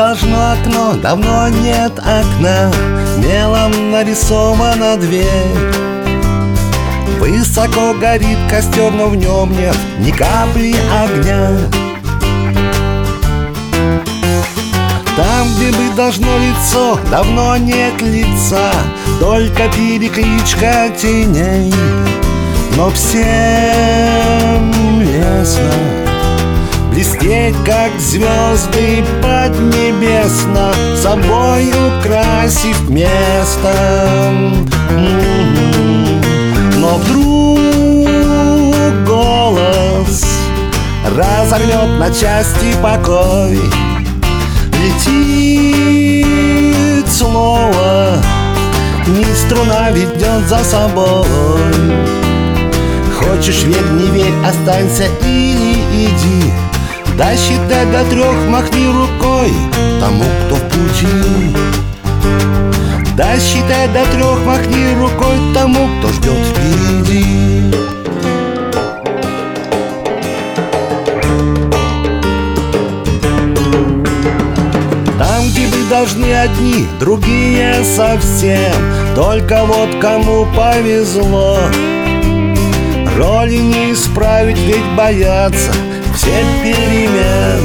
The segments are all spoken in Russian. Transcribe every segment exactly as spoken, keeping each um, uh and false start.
должно окно, давно нет окна. Мелом нарисована дверь. Высоко горит костер, но в нем нет ни капли огня. Там, где быть должно лицо, давно нет лица, только перекличка теней. Но всем лестно блестеть, как звезды поднебесно, собой украсив место. Но вдруг голос разорвет на части покой. Летит слово, ни струна ведет за собой. Хочешь — верь, не верь, останься или иди. Досчитай до трех, махни рукой тому, кто в пути. Досчитай до трех, махни рукой тому, кто ждет впереди. Там, где вы должны одни, другие совсем. Только вот кому повезло. Роли не исправить, ведь боятся все перемен.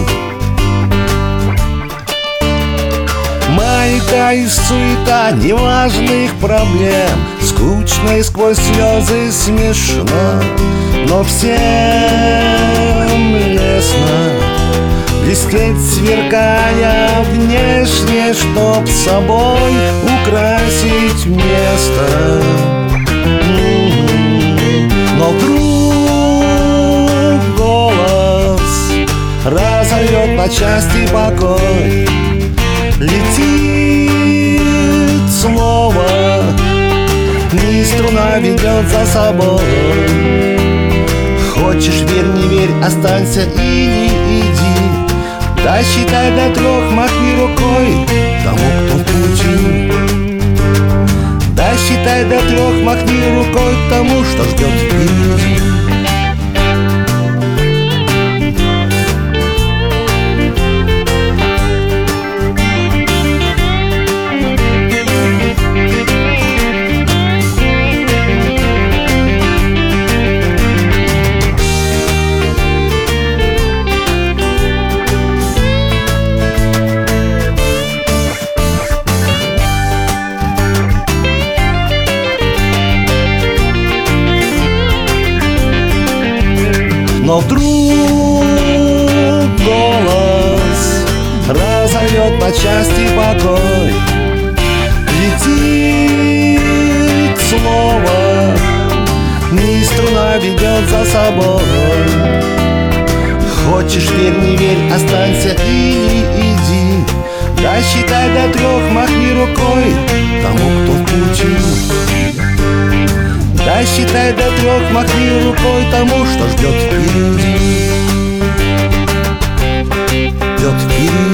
Майка и суета неважных проблем, скучно и сквозь слезы смешно. Но всем лестно блестеть, сверкая внешне, чтоб собой украсить место. Но вдруг голос разорвет на части покой. Летит слово, ни струна ведет за собой. Хочешь — верь, не верь, останься или иди. Досчитай до трех, махни рукой тому, кто в пути. Досчитай до трех, махни рукой тому, что ждет впереди. Но вдруг голос разорвет на части покой. Летит слово, ни струна ведет за собой. Хочешь — верь, не верь, останься или иди. Досчитай до трех, махни рукой тому, кто в пути. Досчитай до трех, махни рукой тому, что ждет впереди. Ждет впереди.